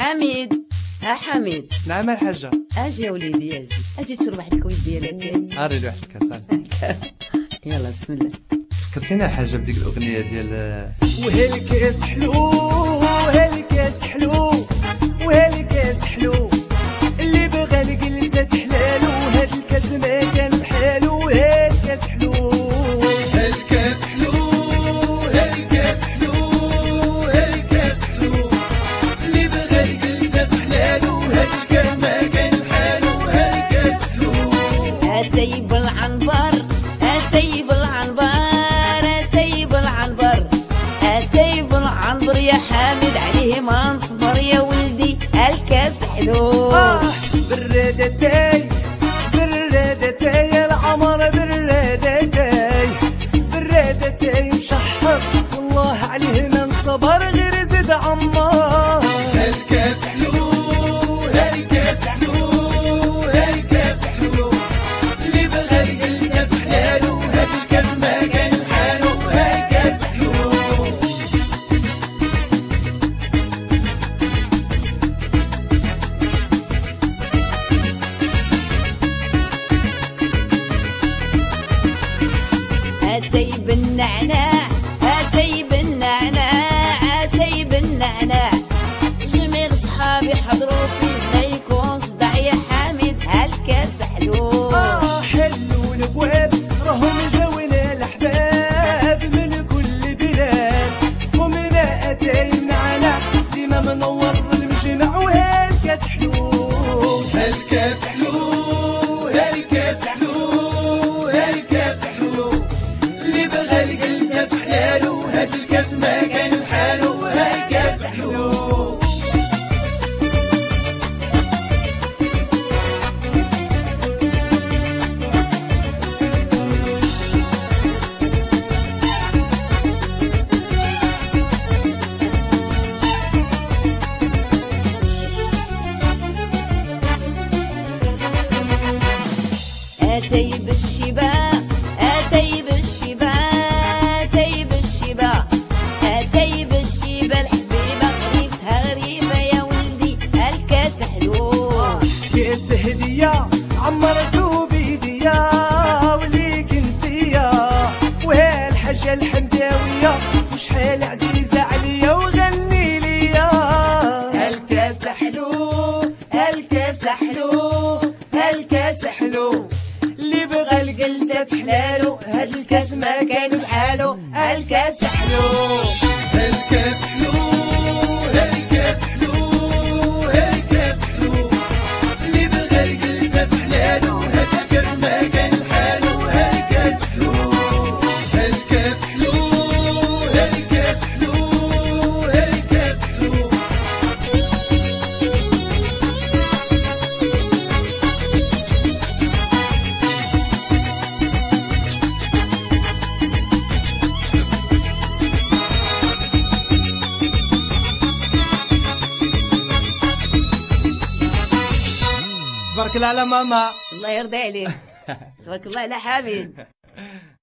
حميد حميد. نعم الحاجة. اجي يا وليدي اجي تشرب واحد الكويس ديال اري لي واحد الكاس. يلا بسم الله. فكرتيني الحاجة بديك الأغنية ديال وهالكاس حلو وهالكاس حلو وهالكاس حلو اللي بغى الجلسة تحلالو هاد الكاس ما كان بحالو وهالكاس حلو هالكاس حلو هالكاس حلو هالكاس حلو اللي بغى الجلسة تحلالو هاد الكاس ما كان بحالو هالكاس حلو. اتيب العنبر اتيب العنبر اتيب العنبر اتيب العنبر يا حامد عليه ما نصبر يا ولدي الكاس حلو. برادتي برادتي العمر برادتي برادتي مشحر والله عليه ما نصبر غير زد عمار. هالكاس حلو هالكاس حلو هالكاس حلو اللي بغى الجلسة تحلالو هاد الكاس ما كان بحالو هالكاس حلو. اتيب النعناع اتيب النعناع اتيب النعناع جميع صحابي حضروا فيه ما يكون صداع يا حامد هالكاس حلو. حلو الابواب راهم جاونا الاحباب من كل بلاد ومنا اتاي النعناع ديما منور المجمع وهالكاس حلو هالكاس حلو هالكاس حلو هالكاس حلو اللي بغى الجلسة تحلالو هاد الكاس ما كان بحالو هالكاس حلو. اتيب الشبا اتيب الشبا اتيب الشبا اتيب الشبا الحبيبه غريبتها غريبه يا ولدي الكاس حلو. كاس هديه عمرتو بيديا وليك انتيا وهالحاجه الحمداويه وشحال عزيزه عليا وغني ليا. هالكاس حلو هالكاس حلو هالكاس حلو اللي بغى الجلسة تحلالو هاد الكاس ما كان بحالو هالكاس حلو. هالكاس حلو هالكاس حلو هالكاس حلو اللي بغى الجلسة تحلالو هاد الكاس ما كان بحالو هالكاس حلو. هالكاس حلو هالكاس حلو هالكاس حلو. تبارك الله على ماما. الله يرضي عليك تبارك الله على حميد.